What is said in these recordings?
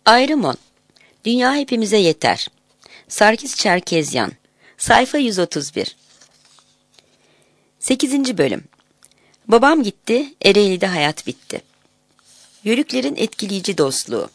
Ayrımon. Dünya hepimize yeter. Sarkis Çerkezyan. Sayfa 131. 8. Bölüm. Babam gitti, Ereğli'de hayat bitti. Yörüklerin etkileyici dostluğu.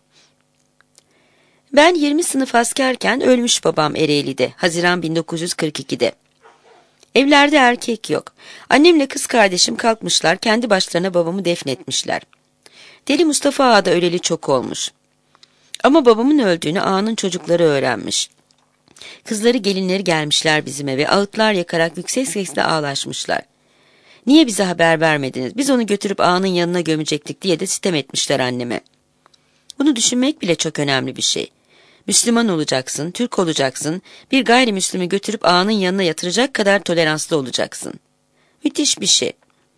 Ben 20 sınıf askerken ölmüş babam Ereğli'de, Haziran 1942'de. Evlerde erkek yok. Annemle kız kardeşim kalkmışlar, kendi başlarına babamı defnetmişler. Deli Mustafa Ağa da öleli çok olmuş. Ama babamın öldüğünü ağanın çocukları öğrenmiş. Kızları gelinleri gelmişler bizim eve, ağıtlar yakarak yüksek sesle ağlaşmışlar. Niye bize haber vermediniz, biz onu götürüp ağanın yanına gömecektik diye de sitem etmişler anneme. Bunu düşünmek bile çok önemli bir şey. Müslüman olacaksın, Türk olacaksın, bir gayrimüslimi götürüp ağanın yanına yatıracak kadar toleranslı olacaksın. Müthiş bir şey.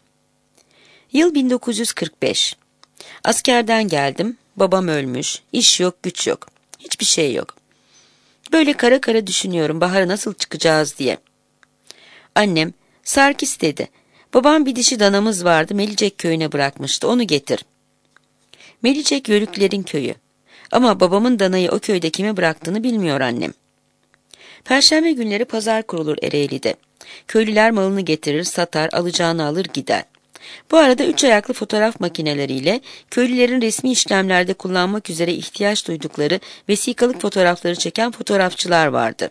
Yıl 1945. Askerden geldim, babam ölmüş, iş yok, güç yok, hiçbir şey yok. Böyle kara kara düşünüyorum bahara nasıl çıkacağız diye. Annem, Sarkis dedi, babam bir dişi danamız vardı, Melicek köyüne bırakmıştı, onu getir. Melicek Yörüklerin köyü. Ama babamın danayı o köyde kime bıraktığını bilmiyor annem. Perşembe günleri pazar kurulur Ereğli'de. Köylüler malını getirir, satar, alacağını alır gider. Bu arada 3 ayaklı fotoğraf makineleriyle köylülerin resmi işlemlerde kullanmak üzere ihtiyaç duydukları vesikalık fotoğrafları çeken fotoğrafçılar vardı.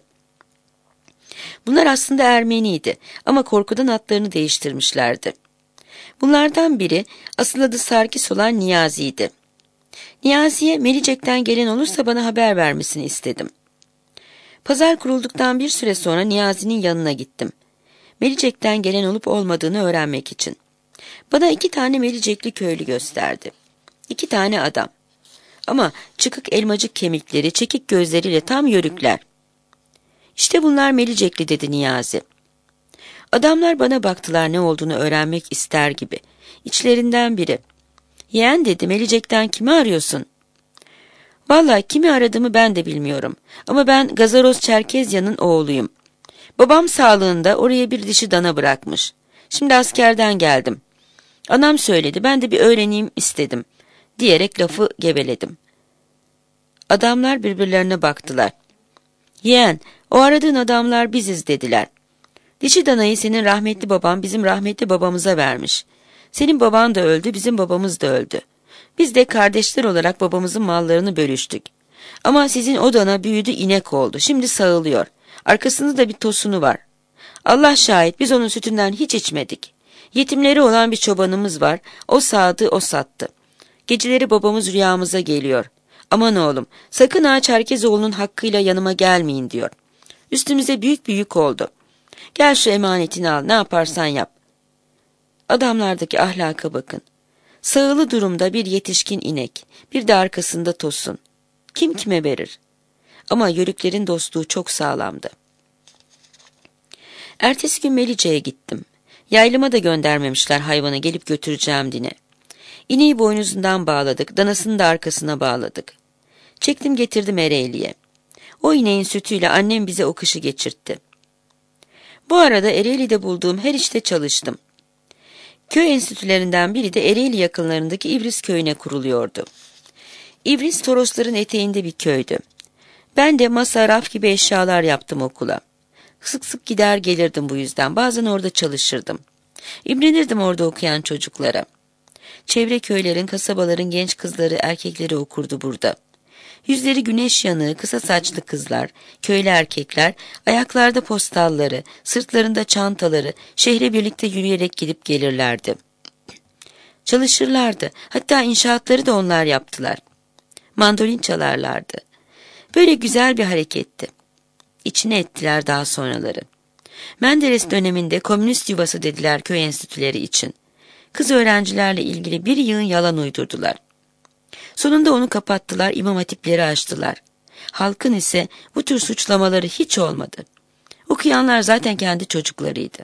Bunlar aslında Ermeniydi ama korkudan adlarını değiştirmişlerdi. Bunlardan biri asıl adı Sarkis olan Niyazi'ydi. Niyazi'ye Melicek'ten gelen olursa bana haber vermesini istedim. Pazar kurulduktan bir süre sonra Niyazi'nin yanına gittim. Melicek'ten gelen olup olmadığını öğrenmek için. Bana 2 tane Melicekli köylü gösterdi. 2 tane adam. Ama çıkık elmacık kemikleri, çekik gözleriyle tam yörükler. İşte bunlar Melicekli dedi Niyazi. Adamlar bana baktılar ne olduğunu öğrenmek ister gibi. İçlerinden biri. Yeğen dedi, Melicek'ten kimi arıyorsun? Vallahi kimi aradığımı ben de bilmiyorum. Ama ben Gazaroz Çerkezyan'ın oğluyum. Babam sağlığında oraya bir dişi dana bırakmış. Şimdi askerden geldim. Anam söyledi, ben de bir öğreneyim istedim. Diyerek lafı geveledim. Adamlar birbirlerine baktılar. Yeğen, o aradığın adamlar biziz dediler. Dişi danayı senin rahmetli baban bizim rahmetli babamıza vermiş. Senin baban da öldü, bizim babamız da öldü. Biz de kardeşler olarak babamızın mallarını bölüştük. Ama sizin o dana büyüdü, inek oldu. Şimdi sağılıyor. Arkasında da bir tosunu var. Allah şahit, biz onun sütünden hiç içmedik. Yetimleri olan bir çobanımız var. O sağdı, o sattı. Geceleri babamız rüyamıza geliyor. Aman oğlum, sakın ağa Çerkezoğlu'nun hakkıyla yanıma gelmeyin diyor. Üstümüze büyük bir yük oldu. Gel şu emanetini al, ne yaparsan yap. Adamlardaki ahlaka bakın. Sağılı durumda bir yetişkin inek, bir de arkasında tosun. Kim kime verir? Ama yörüklerin dostluğu çok sağlamdı. Ertesi gün Melicek'e gittim. Yaylıma da göndermemişler hayvanı gelip götüreceğim diye. İneği boynuzundan bağladık, danasını da arkasına bağladık. Çektim getirdim Ereğli'ye. O ineğin sütüyle annem bize o kışı geçirtti. Bu arada Ereğli'de bulduğum her işte çalıştım. Köy enstitülerinden biri de Ereğli yakınlarındaki İvris köyüne kuruluyordu. İvris Torosların eteğinde bir köydü. Ben de masa, raf gibi eşyalar yaptım okula. Sık sık gider gelirdim bu yüzden. Bazen orada çalışırdım. İmrenirdim orada okuyan çocuklara. Çevre köylerin, kasabaların genç kızları, erkekleri okurdu burada. Yüzleri güneş yanığı, kısa saçlı kızlar, köylü erkekler, ayaklarda postalları, sırtlarında çantaları, şehre birlikte yürüyerek gidip gelirlerdi. Çalışırlardı, hatta inşaatları da onlar yaptılar. Mandolin çalarlardı. Böyle güzel bir hareketti. İçine ettiler daha sonraları. Menderes döneminde komünist yuvası dediler köy enstitüleri için. Kız öğrencilerle ilgili bir yığın yalan uydurdular. Sonunda onu kapattılar, imam hatipleri açtılar. Halkın ise bu tür suçlamaları hiç olmadı. Okuyanlar zaten kendi çocuklarıydı.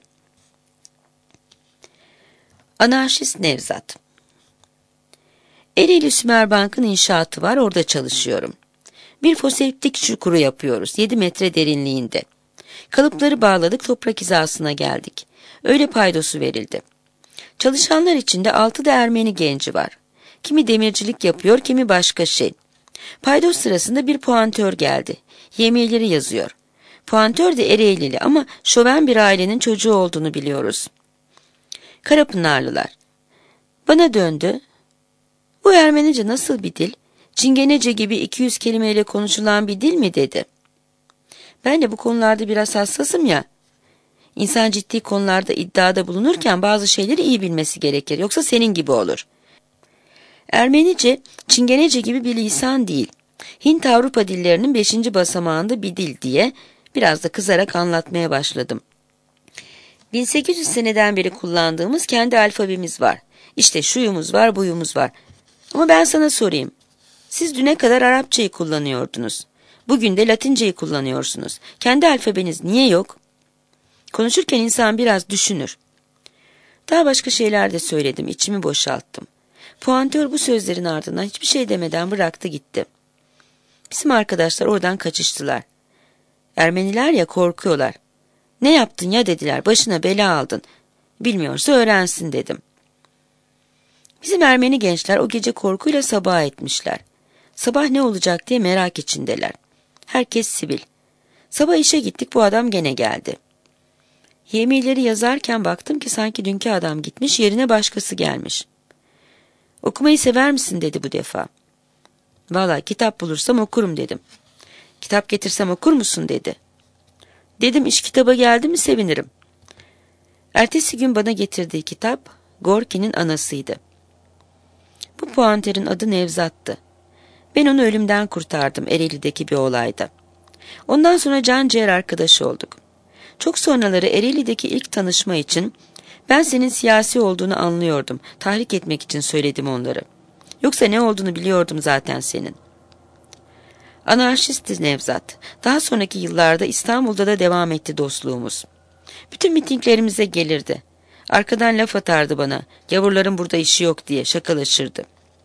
Anarşist Nevzat. Ereğli Sümerbank'ın inşaatı var, orada çalışıyorum. Bir foseptik çukuru yapıyoruz, 7 metre derinliğinde. Kalıpları bağladık, toprak hizasına geldik. Öyle paydosu verildi. Çalışanlar içinde 6 da Ermeni genci var. Kimi demircilik yapıyor, kimi başka şey. Paydos sırasında bir puantör geldi. Yemiyeleri yazıyor. Puantör de Ereğlili ama şoven bir ailenin çocuğu olduğunu biliyoruz. Karapınarlılar. Bana döndü. Bu Ermenice nasıl bir dil? Çingenece gibi 200 kelimeyle konuşulan bir dil mi dedi. Ben de bu konularda biraz hassasım ya. İnsan ciddi konularda iddiada bulunurken bazı şeyleri iyi bilmesi gerekir. Yoksa senin gibi olur. Ermenice, Çingenece gibi bir lisan değil. Hint-Avrupa dillerinin 5. basamağında bir dil diye biraz da kızarak anlatmaya başladım. 1800 seneden beri kullandığımız kendi alfabemiz var. İşte şuyumuz var, buyumuz var. Ama ben sana sorayım. Siz düne kadar Arapçayı kullanıyordunuz. Bugün de Latinceyi kullanıyorsunuz. Kendi alfabeniz niye yok? Konuşurken insan biraz düşünür. Daha başka şeyler de söyledim, içimi boşalttım. Puantör bu sözlerin ardından hiçbir şey demeden bıraktı gitti. Bizim arkadaşlar oradan kaçıştılar. Ermeniler ya, korkuyorlar. Ne yaptın ya dediler, başına bela aldın. Bilmiyorsa öğrensin dedim. Bizim Ermeni gençler o gece korkuyla sabah etmişler. Sabah ne olacak diye merak içindeler. Herkes sivil. Sabah işe gittik, bu adam gene geldi. Yemileri yazarken baktım ki sanki dünkü adam gitmiş, yerine başkası gelmiş. Okumayı sever misin dedi bu defa. Vallahi kitap bulursam okurum dedim. Kitap getirsem okur musun dedi. Dedim iş kitaba geldi mi sevinirim. Ertesi gün bana getirdiği kitap Gorki'nin Anasıydı. Bu puanterin adı Nevzat'tı. Ben onu ölümden kurtardım Ereğli'deki bir olayda. Ondan sonra can ciğer arkadaşı olduk. Çok sonraları Ereğli'deki ilk tanışma için ben senin siyasi olduğunu anlıyordum. Tahrik etmek için söyledim onları. Yoksa ne olduğunu biliyordum zaten senin. Anarşistti Nevzat. Daha sonraki yıllarda İstanbul'da da devam etti dostluğumuz. Bütün mitinglerimize gelirdi. Arkadan laf atardı bana. Gavurların burada işi yok diye şakalaşırdı.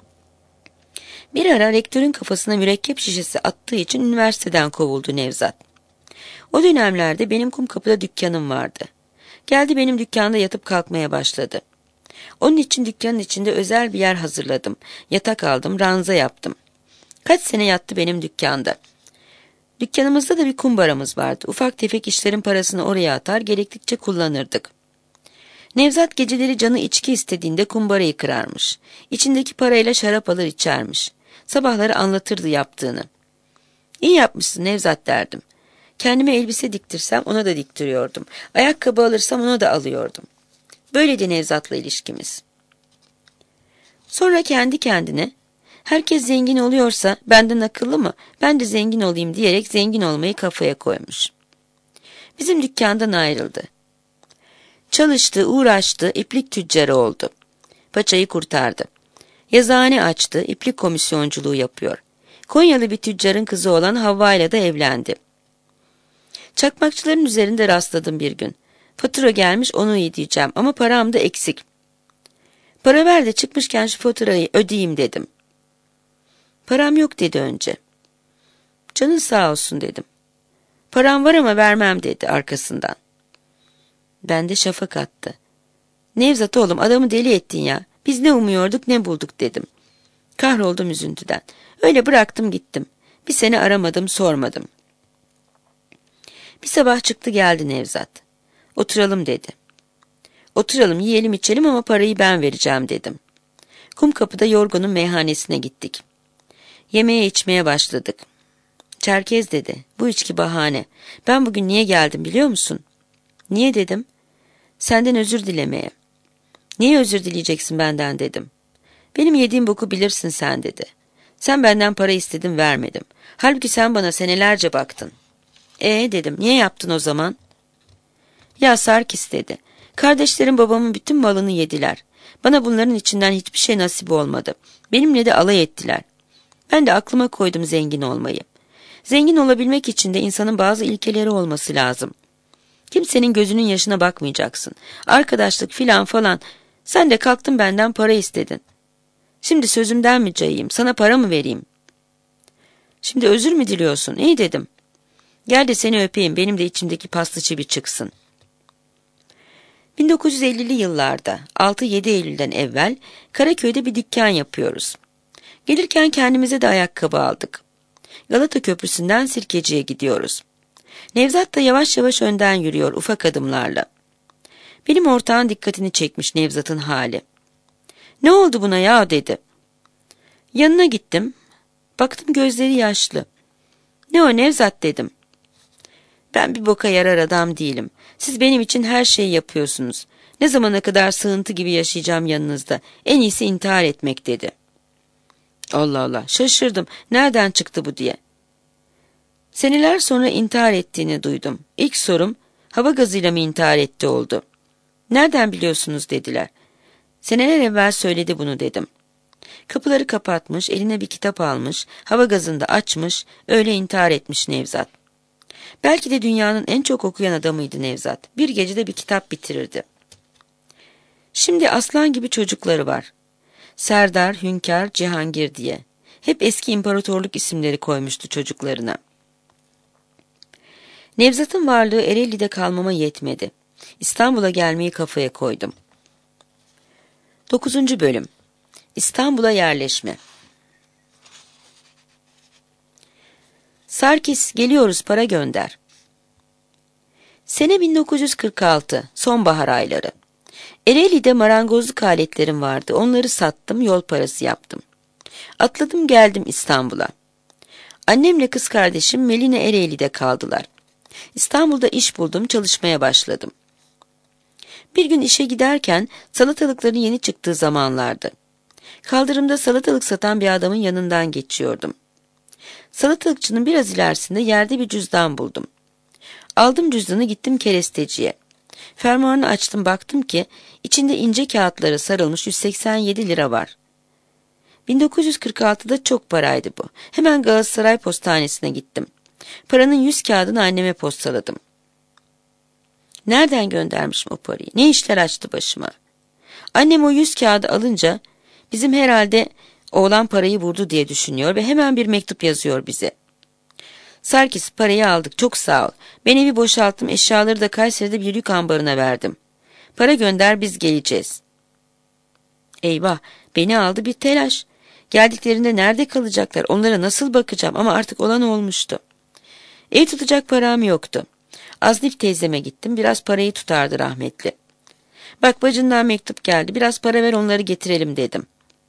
Bir ara rektörün kafasına mürekkep şişesi attığı için üniversiteden kovuldu Nevzat. O dönemlerde benim Kumkapı'da dükkanım vardı. Geldi benim dükkanda yatıp kalkmaya başladı. Onun için dükkanın içinde özel bir yer hazırladım. Yatak aldım, ranza yaptım. Kaç sene yattı benim dükkanda. Dükkanımızda da bir kumbaramız vardı. Ufak tefek işlerin parasını oraya atar, gerektikçe kullanırdık. Nevzat geceleri canı içki istediğinde kumbarayı kırarmış. İçindeki parayla şarap alır içermiş. Sabahları anlatırdı yaptığını. İyi yapmışsın Nevzat derdim. Kendime elbise diktirsem ona da diktiriyordum. Ayakkabı alırsam ona da alıyordum. Böyleydi Nevzat'la ilişkimiz. Sonra kendi kendine, herkes zengin oluyorsa benden akıllı mı, ben de zengin olayım diyerek zengin olmayı kafaya koymuş. Bizim dükkandan ayrıldı. Çalıştı, uğraştı, iplik tüccarı oldu. Paçayı kurtardı. Yazıhane açtı, iplik komisyonculuğu yapıyor. Konyalı bir tüccarın kızı olan Havva ile de evlendi. Çakmakçıların üzerinde rastladım bir gün. Fatura gelmiş, onu ödeyeceğim ama param da eksik. Para ver de çıkmışken şu faturayı ödeyeyim dedim. Param yok dedi önce. Canın sağ olsun dedim. Param var ama vermem dedi arkasından. Ben de şafak attı. Nevzat oğlum adamı deli ettin ya. Biz ne umuyorduk ne bulduk dedim. Kahroldum üzüntüden. Öyle bıraktım gittim. Bir sene aramadım sormadım. Bir sabah çıktı geldi Nevzat. Oturalım dedi. Oturalım yiyelim içelim ama parayı ben vereceğim dedim. Kumkapı'da Yorgun'un meyhanesine gittik. Yemeğe içmeye başladık. Çerkez dedi. Bu içki bahane. Ben bugün niye geldim biliyor musun? Niye dedim. Senden özür dilemeye. Niye özür dileyeceksin benden dedim. Benim yediğim boku bilirsin sen dedi. Sen benden para istedin vermedim. Halbuki sen bana senelerce baktın. Dedim niye yaptın o zaman? Ya Sarkis dedi. Kardeşlerim babamın bütün malını yediler. Bana bunların içinden hiçbir şey nasip olmadı. Benimle de alay ettiler. Ben de aklıma koydum zengin olmayı. Zengin olabilmek için de insanın bazı ilkeleri olması lazım. Kimsenin gözünün yaşına bakmayacaksın. Arkadaşlık filan falan. Sen de kalktın benden para istedin. Şimdi sözümden mi cayayım? Sana para mı vereyim? Şimdi özür mü diliyorsun? İyi dedim. Gel de seni öpeyim. Benim de içimdeki paslı çivi çıksın. 1950'li yıllarda 6-7 Eylül'den evvel Karaköy'de bir dükkan yapıyoruz. Gelirken kendimize de ayakkabı aldık. Galata Köprüsü'nden Sirkeci'ye gidiyoruz. Nevzat da yavaş yavaş önden yürüyor ufak adımlarla. Benim ortağın dikkatini çekmiş Nevzat'ın hali. "Ne oldu buna ya?" dedi. Yanına gittim. Baktım gözleri yaşlı. "Ne o Nevzat?" dedim. "Ben bir boka yarar adam değilim. Siz benim için her şeyi yapıyorsunuz. Ne zamana kadar sığıntı gibi yaşayacağım yanınızda? En iyisi intihar etmek," dedi. Allah Allah, şaşırdım. Nereden çıktı bu diye. Seneler sonra intihar ettiğini duydum. İlk sorum, hava gazıyla mı intihar etti oldu. "Nereden biliyorsunuz?" dediler. "Seneler evvel söyledi bunu," dedim. Kapıları kapatmış, eline bir kitap almış, hava gazında açmış, öyle intihar etmiş Nevzat. Belki de dünyanın en çok okuyan adamıydı Nevzat. Bir gecede bir kitap bitirirdi. Şimdi aslan gibi çocukları var. Serdar, Hünkar, Cihangir diye. Hep eski imparatorluk isimleri koymuştu çocuklarına. Nevzat'ın varlığı Ereğli'de kalmama yetmedi. İstanbul'a gelmeyi kafaya koydum. 9. Bölüm İstanbul'a yerleşme. "Sarkis, geliyoruz, para gönder." Sene 1946, sonbahar ayları. Ereğli'de marangozluk aletlerim vardı. Onları sattım, yol parası yaptım. Atladım geldim İstanbul'a. Annemle kız kardeşim Meline Ereğli'de kaldılar. İstanbul'da iş buldum, çalışmaya başladım. Bir gün işe giderken salatalıkların yeni çıktığı zamanlardı. Kaldırımda salatalık satan bir adamın yanından geçiyordum. Salatalıkçının biraz ilerisinde yerde bir cüzdan buldum. Aldım cüzdanı, gittim keresteciye. Fermuarını açtım, baktım ki içinde ince kağıtlara sarılmış 187 lira var. 1946'da çok paraydı bu. Hemen Galatasaray Postanesi'ne gittim. Paranın 100 kağıdını anneme postaladım. Nereden göndermişim o parayı? Ne işler açtı başıma? Annem o 100 kağıdı alınca bizim herhalde oğlan parayı vurdu diye düşünüyor ve hemen bir mektup yazıyor bize. "Sarkis, parayı aldık, çok sağ ol. Ben evi boşalttım, eşyaları da Kayseri'de bir yük ambarına verdim. Para gönder, biz geleceğiz." Eyvah, beni aldı bir telaş. Geldiklerinde nerede kalacaklar, onlara nasıl bakacağım, ama artık olan olmuştu. Ev tutacak param yoktu. Aznif teyzeme gittim, biraz parayı tutardı rahmetli. "Bak, bacından mektup geldi, biraz para ver, onları getirelim," dedim.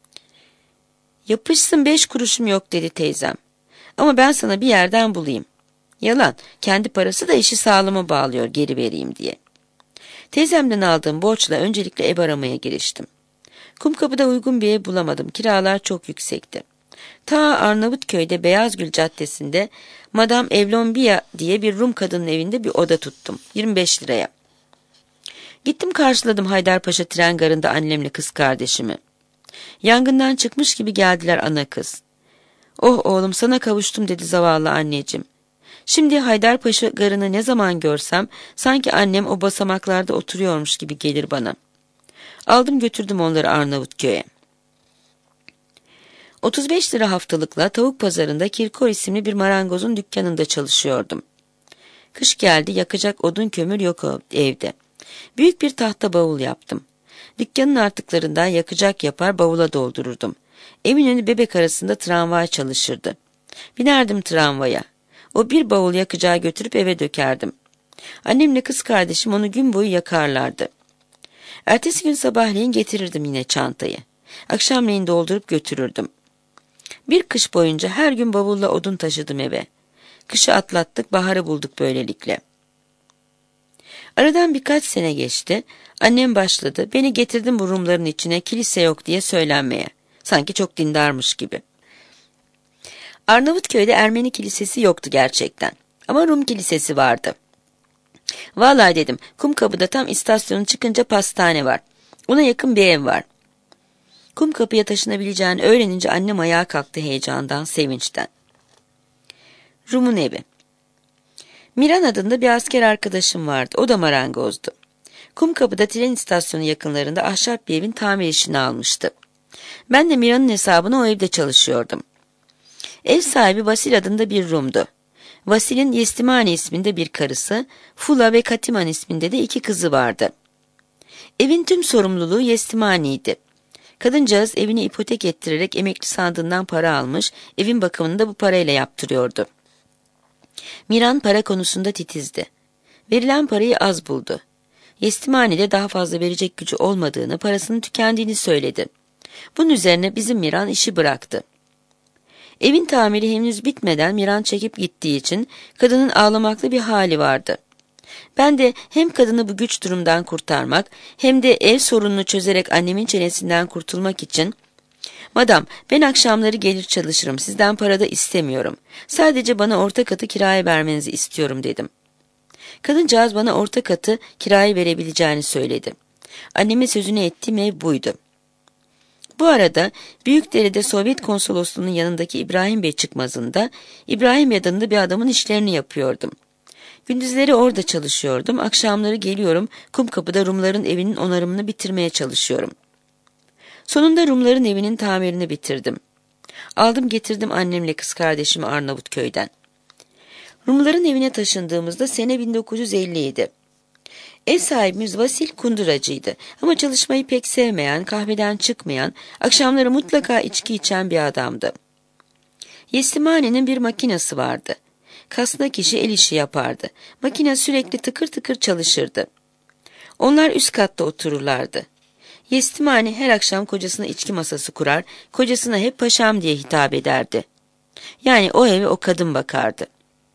"Yapışsın, 5 kuruşum yok," dedi teyzem. "Ama ben sana bir yerden bulayım." Yalan, kendi parası da işi sağlama bağlıyor, geri vereyim diye. Teyzemden aldığım borçla öncelikle ev aramaya giriştim. Kumkapı'da uygun bir ev bulamadım, kiralar çok yüksekti. Ta Arnavutköy'de Beyazgül Caddesi'nde Madame Evlonbia diye bir Rum kadının evinde bir oda tuttum, 25 liraya. Gittim, karşıladım Haydarpaşa tren garında annemle kız kardeşimi. Yangından çıkmış gibi geldiler ana kız. "Oh oğlum, sana kavuştum," dedi zavallı anneciğim. Şimdi Haydarpaşa garını ne zaman görsem sanki annem o basamaklarda oturuyormuş gibi gelir bana. Aldım götürdüm onları Arnavutköy'e. 35 lira haftalıkla tavuk pazarında Kirkor isimli bir marangozun dükkanında çalışıyordum. Kış geldi, yakacak odun kömür yok evde. Büyük bir tahta bavul yaptım. Dükkanın artıklarından yakacak yapar bavula doldururdum. Eminönü Bebek arasında tramvay çalışırdı. Binerdim tramvaya. O bir bavul yakacağı götürüp eve dökerdim. Annemle kız kardeşim onu gün boyu yakarlardı. Ertesi gün sabahleyin getirirdim yine çantayı. Akşamleyin doldurup götürürdüm. Bir kış boyunca her gün bavulla odun taşıdım eve. Kışı atlattık, baharı bulduk böylelikle. Aradan birkaç sene geçti. Annem başladı. Beni getirdim bu Rumların içine, kilise yok diye söylenmeye. Sanki çok dindarmış gibi. Arnavutköy'de Ermeni kilisesi yoktu gerçekten. Ama Rum kilisesi vardı. "Vallahi," dedim, "Kumkapı'da tam istasyonu çıkınca pastane var. Ona yakın bir ev var." Kumkapı'ya taşınabileceğini öğrenince annem ayağa kalktı heyecandan, sevinçten. Rum'un evi. Miran adında bir asker arkadaşım vardı. O da marangozdu. Kumkapı'da tren istasyonu yakınlarında ahşap bir evin tamir işini almıştı. Ben de Miran'ın hesabına o evde çalışıyordum. Ev sahibi Vasil adında bir Rum'du. Vasil'in Yestimani isminde bir karısı, Fula ve Katiman isminde de 2 kızı vardı. Evin tüm sorumluluğu Yestimani'ydi. Kadıncağız evini ipotek ettirerek emekli sandığından para almış, evin bakımını da bu parayla yaptırıyordu. Miran para konusunda titizdi. Verilen parayı az buldu. Yetimhanede daha fazla verecek gücü olmadığını, parasının tükendiğini söyledi. Bunun üzerine bizim Miran işi bıraktı. Evin tamiri henüz bitmeden Miran çekip gittiği için kadının ağlamaklı bir hali vardı. Ben de hem kadını bu güç durumdan kurtarmak hem de ev sorununu çözerek annemin çenesinden kurtulmak için "Madam, ben akşamları gelir çalışırım, sizden para da istemiyorum. Sadece bana orta katı kiraya vermenizi istiyorum" dedim. Kadıncağız bana orta katı kiraya verebileceğini söyledi. Anneme sözünü ettiğim ev buydu. Bu arada Büyükdere'de Sovyet konsolosluğunun yanındaki İbrahim Bey çıkmazında İbrahim Bey adında bir adamın işlerini yapıyordum. Gündüzleri orada çalışıyordum, akşamları geliyorum Kumkapı'da Rumların evinin onarımını bitirmeye çalışıyorum. Sonunda Rumların evinin tamirini bitirdim. Aldım getirdim annemle kız kardeşimi Arnavutköy'den. Rumların evine taşındığımızda sene 1950 idi. Ev sahibimiz Vasil kunduracıydı ama çalışmayı pek sevmeyen, kahveden çıkmayan, akşamları mutlaka içki içen bir adamdı. Yetimhanenin bir makinesi vardı. Kasna kişi el işi yapardı. Makine sürekli tıkır tıkır çalışırdı. Onlar üst katta otururlardı. Yetimhane her akşam kocasına içki masası kurar, kocasına hep paşam diye hitap ederdi. Yani o eve o kadın bakardı.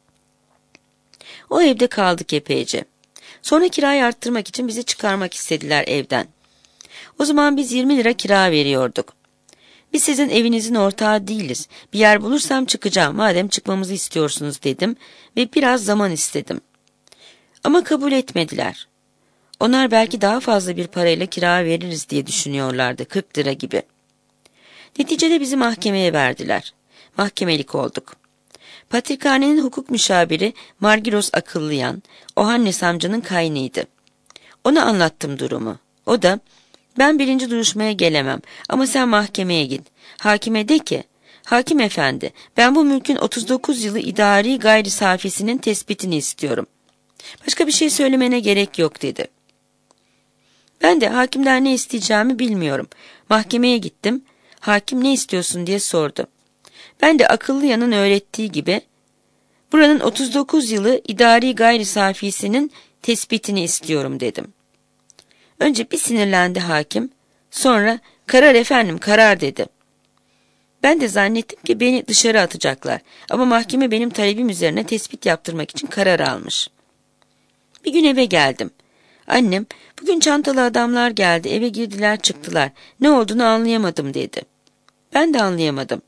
O evde kaldık epeyce. Sonra kirayı arttırmak için bizi çıkarmak istediler evden. O zaman biz 20 lira kira veriyorduk. "Biz sizin evinizin ortağı değiliz. Bir yer bulursam çıkacağım, madem çıkmamızı istiyorsunuz" dedim ve biraz zaman istedim. Ama kabul etmediler. Onlar belki daha fazla bir parayla kira veririz diye düşünüyorlardı, 40 lira gibi. Neticede bizi mahkemeye verdiler. Mahkemelik olduk. Patrikhanenin hukuk müşaviri Margiros Akıllıyan, Ohannes amcanın kaynıydı. Ona anlattım durumu. O da, "Ben birinci duruşmaya gelemem ama sen mahkemeye git. Hakime de ki, hakim efendi, ben bu mülkün 39 yılı idari gayri safisinin tespitini istiyorum. Başka bir şey söylemene gerek yok" dedi. Ben de hakimden ne isteyeceğimi bilmiyorum. Mahkemeye gittim. Hakim "Ne istiyorsun?" diye sordu. Ben de Akıllıyan'ın öğrettiği gibi "Buranın 39 yılı idari gayri safisinin tespitini istiyorum" dedim. Önce bir sinirlendi hakim, sonra "Karar efendim, karar" dedi. Ben de zannettim ki beni dışarı atacaklar ama mahkeme benim talebim üzerine tespit yaptırmak için karar almış. Bir gün eve geldim. Annem, "Bugün çantalı adamlar geldi, eve girdiler çıktılar, ne olduğunu anlayamadım" dedi. Ben de anlayamadım.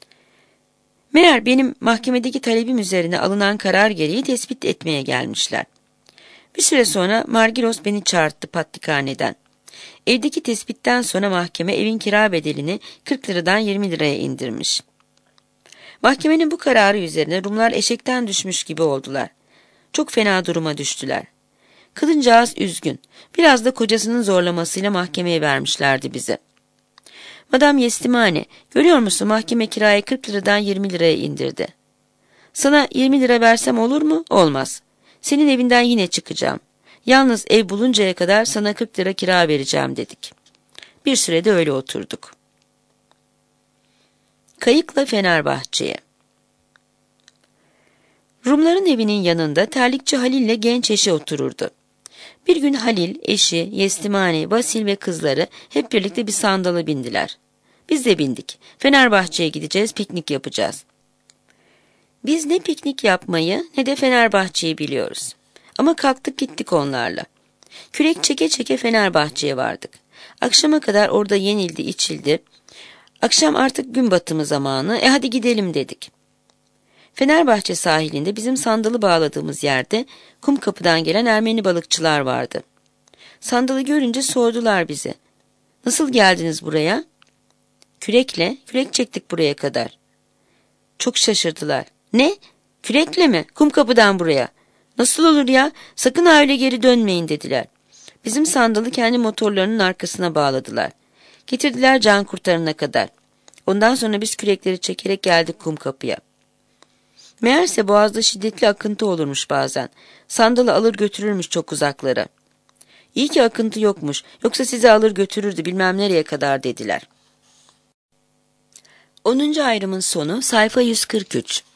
Meğer benim mahkemedeki talebim üzerine alınan karar gereği tespit etmeye gelmişler. Bir süre sonra Margiros beni çağırttı patrikhaneden. Evdeki tespitten sonra mahkeme evin kira bedelini 40 liradan 20 liraya indirmiş. Mahkemenin bu kararı üzerine Rumlar eşekten düşmüş gibi oldular. Çok fena duruma düştüler. Kadıncağız üzgün. Biraz da kocasının zorlamasıyla mahkemeye vermişlerdi bizi. "Madam Yetimhane, görüyor musun mahkeme kirayı 40 liradan 20 liraya indirdi. Sana 20 lira versem olur mu?" "Olmaz. Senin evinden yine çıkacağım. Yalnız ev buluncaya kadar sana 40 lira kira vereceğim" dedik. Bir sürede öyle oturduk. Kayıkla Fenerbahçe'ye. Rumların evinin yanında terlikçi Halil ile genç eşi otururdu. Bir gün Halil, eşi, Yetimhane, Vasil ve kızları hep birlikte bir sandala bindiler. Biz de bindik. Fenerbahçe'ye gideceğiz, piknik yapacağız. Biz ne piknik yapmayı ne de Fenerbahçe'yi biliyoruz. Ama kalktık gittik onlarla. Kürek çeke çeke Fenerbahçe'ye vardık. Akşama kadar orada yenildi, içildi. Akşam artık gün batımı zamanı, hadi gidelim dedik. Fenerbahçe sahilinde bizim sandalı bağladığımız yerde Kumkapı'dan gelen Ermeni balıkçılar vardı. Sandalı görünce sordular bize. "Nasıl geldiniz buraya?" Kürek çektik buraya kadar." Çok şaşırdılar. "Ne? Kürekle mi? Kumkapı'dan buraya? Nasıl olur ya? Sakın öyle geri dönmeyin" dediler. Bizim sandalı kendi motorlarının arkasına bağladılar. Getirdiler can kurtarana kadar. Ondan sonra biz kürekleri çekerek geldik Kumkapı'ya. Meğerse boğazda şiddetli akıntı olurmuş bazen. Sandalı alır götürürmüş çok uzaklara. "İyi ki akıntı yokmuş, yoksa sizi alır götürürdü bilmem nereye kadar" dediler. 10. ayrımın sonu sayfa 143.